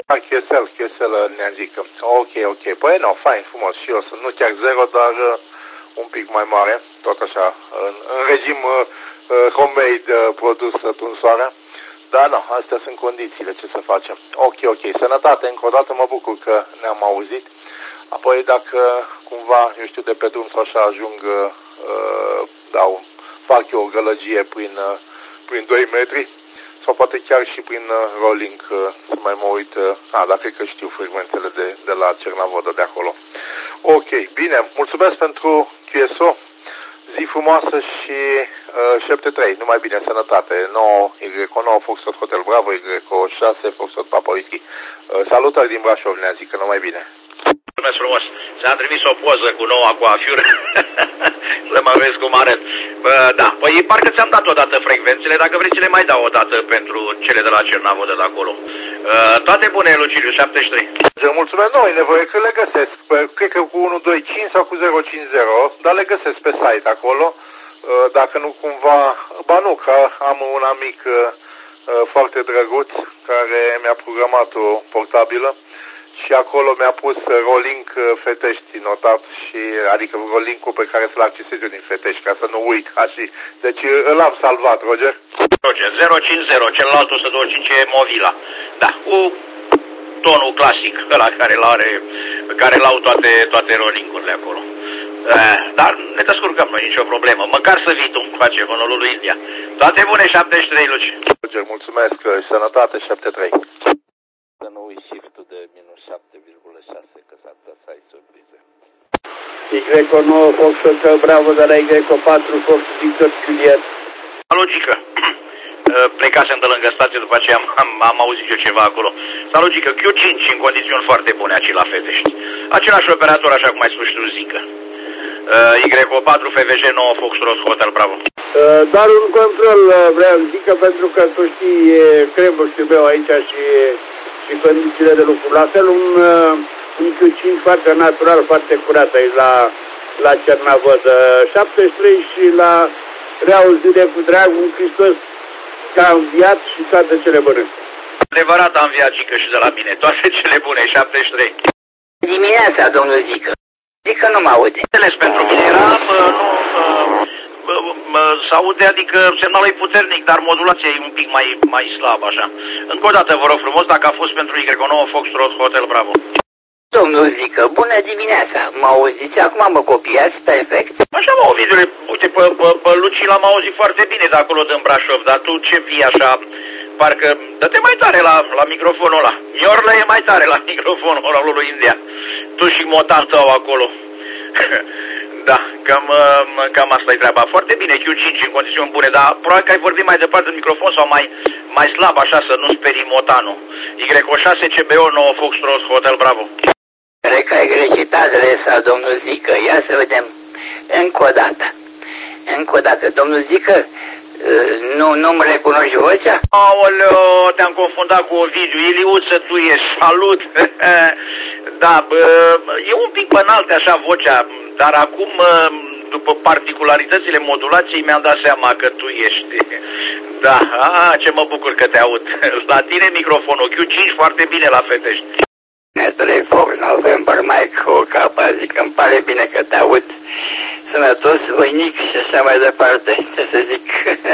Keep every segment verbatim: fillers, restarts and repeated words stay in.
Da, Chesel, Chesel ne zică. Ok, ok. Păi nu, fain, frumos și eu sunt. Nu chiar zero, dar uh, un pic mai mare. Tot așa, în, în regim uh, uh, homemade uh, produs tunsoarea. Da, nu, astea sunt condițiile, ce să facem. Ok, ok. Sănătate, încă o dată mă bucur că ne-am auzit. Apoi dacă cumva, eu știu, de pe drum sau așa ajung, uh, dau, fac eu o gălăgie prin, uh, prin doi metri. Sau poate chiar și prin uh, rolling, uh, să mai mă uit, uh, a, dar cred că știu frecvențele de, de la Cernavodă de acolo. Ok, bine, mulțumesc pentru Q S O, zi frumoasă și uh, șapte trei, numai bine, sănătate, nouă Y nouă Foxtrot Hotel Bravo, Y șase Foxtrot Papa Whisky. Uh, salutări din Brașov, ne zică, numai bine. Mulțumesc frumos. Ți-am trimis o poză cu noua coafiură. Să mă vezi cum arăt. Bă, da, păi parcă ți-am dat odată frecvențele, dacă vrei să le mai dau odată pentru cele de la Cernavodă de acolo. Uh, toate bune, Luciliu, șaptezeci și trei. Mulțumesc, nu e nevoie că le găsesc. Cred că cu unu doi cinci sau cu zero cinci zero, dar le găsesc pe site acolo. Uh, dacă nu cumva, ba nu, că am un amic uh, foarte drăguț care mi-a programat o portabilă. Și acolo mi-a pus rolling Fetești notat, și adică rolling-ul pe care să-l accesez eu din Fetești, ca să nu uit. Așa. Deci l-am salvat, Roger. Roger, zero cinci zero, celălalt o sută douăzeci și cinci e Movila. Da, cu tonul clasic, ăla care l-are, care l-au toate, toate rolling-urile acolo. Uh, dar ne descurcăm noi, nicio problemă. Măcar să vii tu îmi face honolul lui India. Toate bune, șaptezeci și trei, Luci. Roger, mulțumesc, sănătate, șapte trei. Să nu uiți shift-ul de minus șapte virgulă șase, că s-ar putea să ai surprize. Y nouă Foxtrot Bravo de la Y patru Foxtrot Victor Juliet. Logică. Plecasem de lângă stație, după aceea am, am, am auzit eu ceva acolo. Logică, Q cinci în condiții foarte bune aici la Fetești. Același operator, așa cum ai spus tu, Zică. Y patru F V G nouă Foxtrot Hotel Bravo. Doar un control vreau să zic, pentru că tu știi, cremul știu meu aici și, și condițiile de lucru. La fel un, un Q cinci foarte natural, foarte curat aici la, la Cernavodă. șaptezeci și trei și la Real Zile cu drag, un Hristos că a înviat și toate cele bune. Adevărat a înviat, Gică, și de la mine. Toate cele bune, șaptezeci și trei. Dimineața, domnul Zică. Zică nu mă aude. Înțeles, pentru mine era, bă, nu, bă, s-aude, adică semnalul e puternic, dar modulația e un pic mai, mai slabă, așa. Încă o dată, vă rog frumos, dacă a fost pentru Y nouă Foxtrot Hotel Bravo. Domnul Zică, bună dimineața. Mă auziți? Acum mă copiați? Perfect. Așa, mă, Ovidiule, uite, pe, pe, pe Luci l-am auzit foarte bine de acolo din Brașov, dar tu ce vii așa, parcă, dă-te mai tare la, la microfonul ăla. Iorlă e mai tare la microfonul ăla lui India. Tu și motan tău acolo. Da, cam, cam asta e treaba. Foarte bine, Q cinci în condiții bune, dar probabil că ai vorbit mai departe de microfon sau mai, mai slab, așa, să nu sperii motanul. Y șase C B O nouă Foxtrot Hotel Bravo. Cred că ai greșit adresa, domnul Zică. Ia să vedem. Încă o dată. Încă o dată. Domnul Zică, nu, nu-mi recunoști vocea? Aoleo, te-am confundat cu Ovidiu. Iliuță, tu ești. Salut. Da, e un pic pănalte așa vocea, dar acum, după particularitățile modulației, mi-am dat seama că tu ești. Da, a, ce mă bucur că te aud. La tine microfonul Q cinci foarte bine la Fetești. trei Fox November Mike cu capa, zic, îmi pare bine că te aud. Sănătos, voinic și așa mai departe, ce să zic.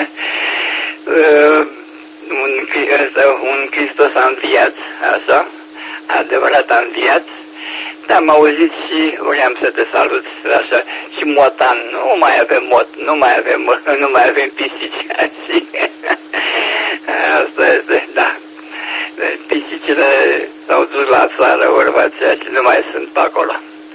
uh, un, un Hristos a înviat, așa, adevărat a înviat. Dar am auzit și vreau să te salut, așa, și motan, nu mai avem mot, nu mai avem, nu mai avem pisici, așa. Asta este, da. Pisicile s-au dus la țară, urmația, și nu mai sunt pe acolo.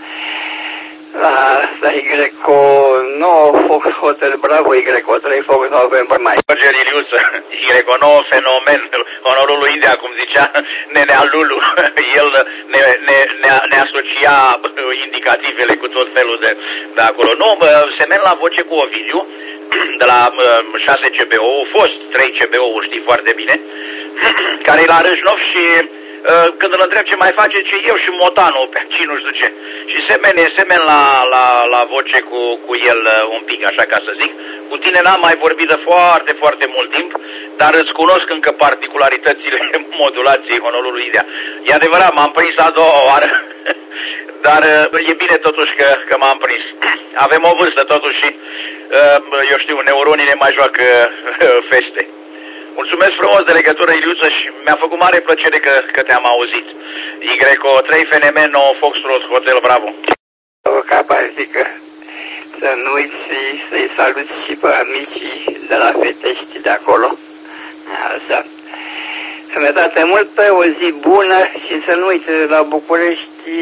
Asta Y nouă Fox Hotel Bravo, Y trei Fox November Mike. Roger Iliuță, Y nouă Fenomen, onorul lui India, cum zicea nenea Lulu. El ne, ne, ne, ne asocia indicativele cu tot felul de, de acolo. Nu, semen la voce cu Ovidiu, de la șase C B O, fost trei C B O-uri, știi foarte bine, care e la Râșnov și când îl întreb ce mai face, ce eu și motanul pe aici, nu știu ce. Și semen, e semen la, la, la voce cu, cu el un pic, așa ca să zic. Cu tine n-am mai vorbit de foarte, foarte mult timp, dar îți cunosc încă particularitățile modulației Honolulu India. E adevărat, m-am prins a doua oară, dar e bine totuși că, că m-am prins. Avem o vârstă totuși și, eu știu, neuronii ne mai joacă feste. Mulțumesc frumos de legătură, Iliuță, și mi-a făcut mare plăcere că, că te-am auzit. Y O trei F N M nouă Foxtrot Hotel Bravo. Ca zică, să nu uiți să-i saluți și pe amicii de la Fetești de acolo. Așa. Mi-a dat multă o zi bună și să nu uiți, la București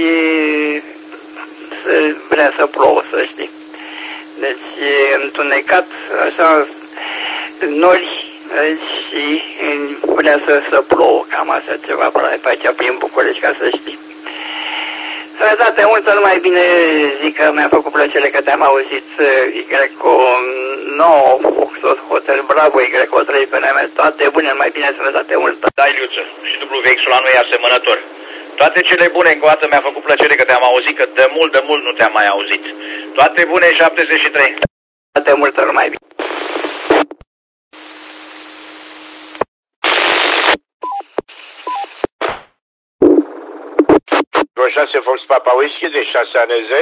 să vrea să plouă, să știi. Deci e întunecat, așa, nori, și vrea să, să plouă, cam așa ceva pe aici, prin București, ca să știi. Să date multă, numai bine zic că mi-a făcut plăcere că te-am auzit. Y O nouă Foxtrot Hotel Bravo, Y O trei F N M, toate bune, mai bine să vă date multă. Da, Iliuță, și W X-ul la noi e asemănător. Toate cele bune, încă o dată mi-a făcut plăcere că te-am auzit, că de mult, de mult nu te-am mai auzit. Toate bune, șaptezeci și trei. Toate multă, numai bine. șase Fox Papa Whisky de șase A N Z.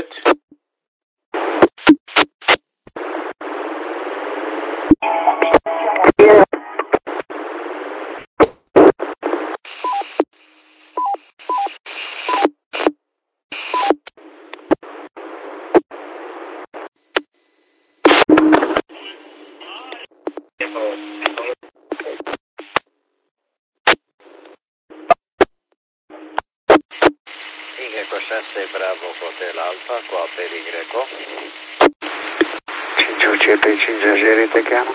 șase Bravo Hotel Alpha cu apel Y O. cinci U C P cinci Jerry te cheamă?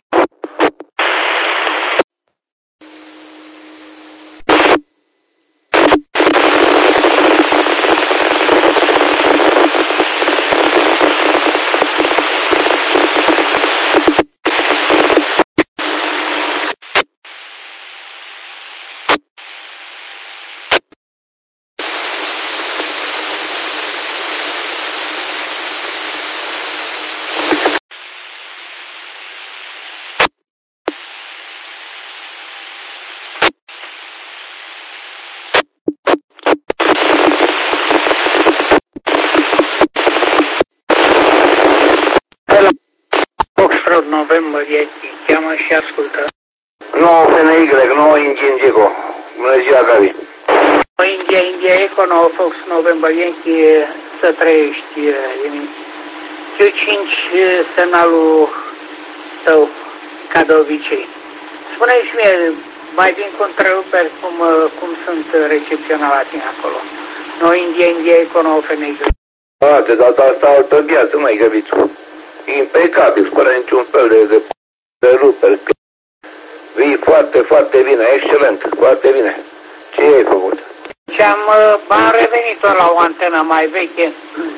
November Yankee, cheamă și ascultă. nouă F N Y, nouă India Indigo. Bună ziua, Gabi. India, India Eco, nouă Fox November Yankee, să trăiești. Q cinci, semnalul tău, ca de obicei. Spune-mi și mie, mai vin cu întreruperi cum, cum sunt recepționat la tine acolo. nouă India, India Eco, nouă F N Y. A, de data asta altă viață, mai Gabițu. Impecabil, fără niciun fel de, de, de ruperi. Vii foarte, foarte bine, excelent, foarte bine. Ce ai făcut? Și am, am revenit la o antenă mai veche,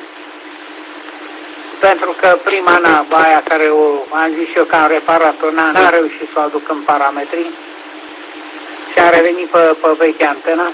pentru că prima navă aia care o, am zis eu că am reparat-o, n-am reușit să o aduc în parametri și am revenit pe, pe veche antenă.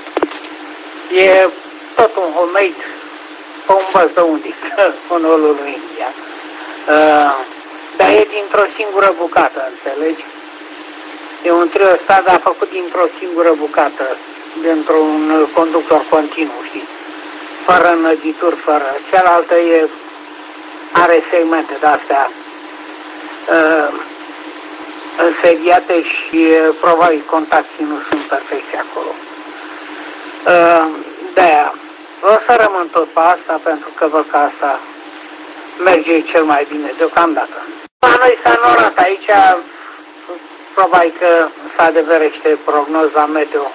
E tot un homemade, pe un băzăunic, Honolulu India. Uh, dar e dintr-o singură bucată, înțelegi? E un triostat, dar făcut dintr-o singură bucată, dintr-un conductor continuu, știi? Fără înădituri, fără. Cealaltă e, are segmente de-astea uh, înseriate și uh, probabil contactii nu sunt perfecți acolo. Uh, de-aia, o să rămân tot pe asta, pentru că văd că asta merge cel mai bine deocamdată. La noi s-a norat aici, probabil că se adeverește prognoza meteo.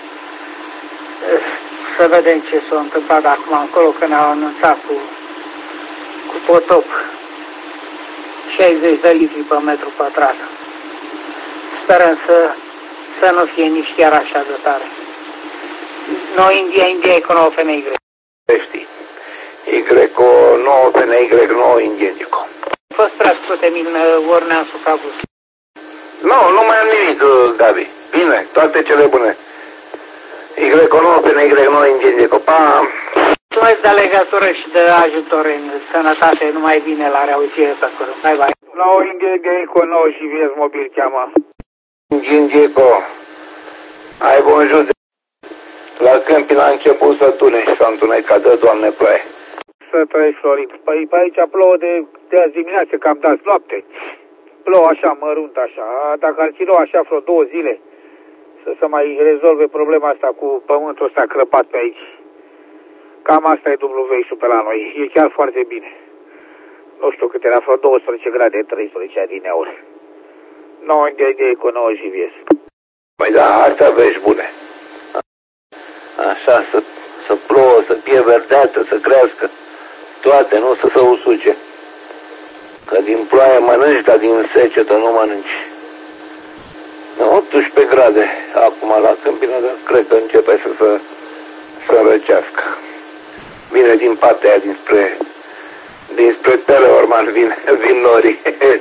Să vedem ce s-a întâmplat acum încolo, că ne-au anunțat cu, cu potop șaizeci de litri pe metru pătrat. Sperăm să, să nu fie nici chiar așa de tare. Noi India, India e cu nouă F N Y. Știi. Y O nouă F N Y, nouă India Indigo. A fost prea scurt, Emil, ori ne-am supravut. Nu, nu mai am nimic, Gabi. Bine, toate cele bune. Y nouă pe Y nouă Indian Copa. Mulțumesc de legătură și de ajutor în sănătate, numai bine, la reauzire pe acolo. Bye bye. nouă Indian Geico nouă și Vies Mobil cheamă. Indian Geico. Ai bun județ. La Câmpina a început să tune și s-a întunecat de Doamne ploaie. Să trăiești, Florin. Păi pe aici plouă de, de azi dimineață, cam de azi noapte. Plouă așa, mărunt așa. Dacă ar ținut așa vreo două zile, să se mai rezolve problema asta cu pământul ăsta crăpat pe aici. Cam asta e W V-ul pe la noi. E chiar foarte bine. Nu știu cât era, vreo douăsprezece grade, treisprezece adineauri. nouă de cu nouă și vies. Păi da, astea vești bune. Așa, să, să plouă, să fie verdeată, să crească. Toate, nu să se usuce. Că din ploaie mănânci, dar din secetă nu mănânci. optsprezece grade acum la Câmpina, dar cred că începe să se să răcească. Vine din partea aia, dinspre, dinspre Teleorman, vin, vin norii.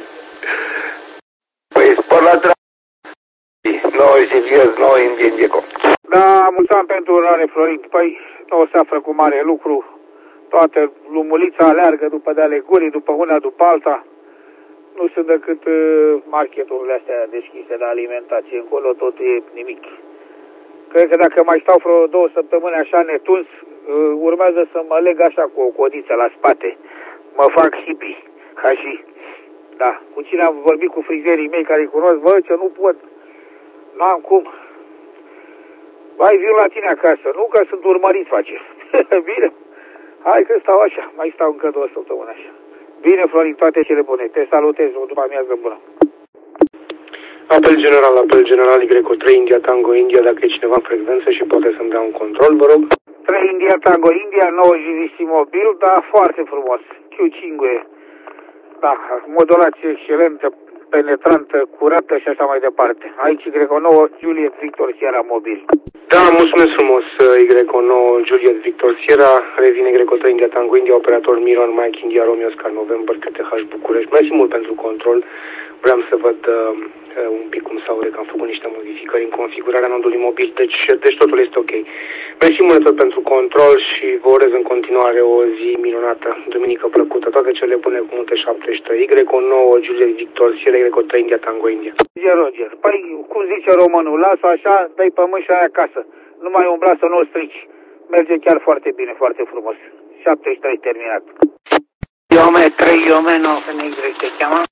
Păi spor la treabă. nouă și viez, nouă Indian Geico. Da, mulțumim pentru urare, Florin. Păi nu o să află cu mare lucru. Toată lumulița aleargă după de ale gurii, după una, după alta. Nu sunt decât uh, marketurile astea deschise de alimentație. Încolo tot e nimic. Cred că dacă mai stau vreo două săptămâni așa netuns, uh, urmează să mă leg așa cu o codiță la spate. Mă fac hippie. Ca și... Da, cu cine am vorbit cu frizerii mei care îi cunosc, bă, ce nu pot. N-am cum. Hai, vin la tine acasă. Nu că sunt urmărit, face. Bine. Hai că stau așa. Mai stau încă două săptămâni așa. Bine, Florin, toate cele bune. Te salutez. O după amiază bună. Apel general, apel general Y trei India Tango India, dacă e cineva în frecvență și poate să-mi dea un control, vă rog. trei India Tango India, nouă G V C mobil, da, foarte frumos. Q cinci. Da, modulație excelentă, penetrantă, curată și așa mai departe. Aici Y nouă Juliet Victor Sierra mobil. Da, mulțumesc frumos, Y nouă Juliet Victor Sierra, revine Y trei India Tango India, operator Miron Mike India Romeo Oscar November K T H București. Mersi mult pentru control. Vreau să văd uh, un pic cum s-au că am făcut niște modificări în configurarea nodului mobil, deci, deci totul este ok. Mersi mult tot pentru control și vă urez în continuare o zi minunată, duminică plăcută, toate cele bune cu multe șaptezeci și trei. Y nouă Juliet Victor Sierra, Y trei India Tango India. Roger, păi cum zice românul, lasă așa, dai pământ și ai acasă. Nu mai umbla să nu o strici. Merge chiar foarte bine, foarte frumos. șaptezeci și trei terminat. Iome trei, Iome nouă, pe Y te cheamă.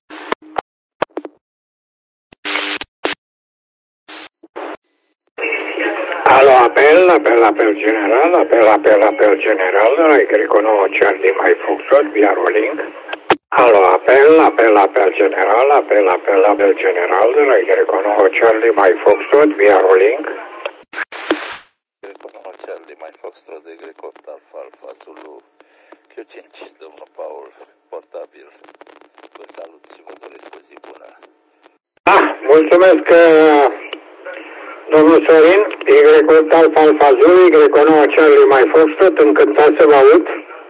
Alo, apel, apel, apel general, apel, apel, apel general, Y nouă Charlie mai Foxtrot, via Rolling. Alo, apel, apel, apel general, apel, apel, apel general, Y nouă Charlie mai Foxtrot, via Rolling. Y nouă Charlie mai Foxtrot, Y opt Alfa Alfa Zulu, Q cinci, domnul Paul, portabil. Vă salut și vă doresc o zi bună. Ah, mulțumesc, domnul Sorin, Y opt Alfa Alfa Zulu, Y nouă Charlie mai Foxtrot, încântat să vă aud.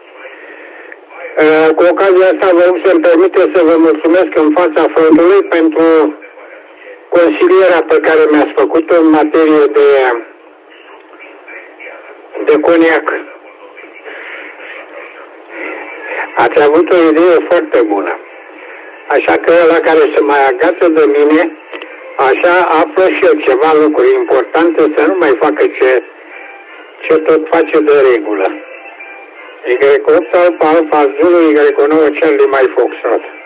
Cu ocazia asta vă rog să-mi permite să vă mulțumesc în fața frontului pentru consilierea pe care mi-ați făcut-o în materie de, de coniac. Ați avut o idee foarte bună. Așa că la care se mai agață de mine, așa află și eu ceva lucruri importante să nu mai facă ce, ce tot face de regulă. Y opt Alfa Alfa Zulu, Y nouă Charlie mai Foxtrot.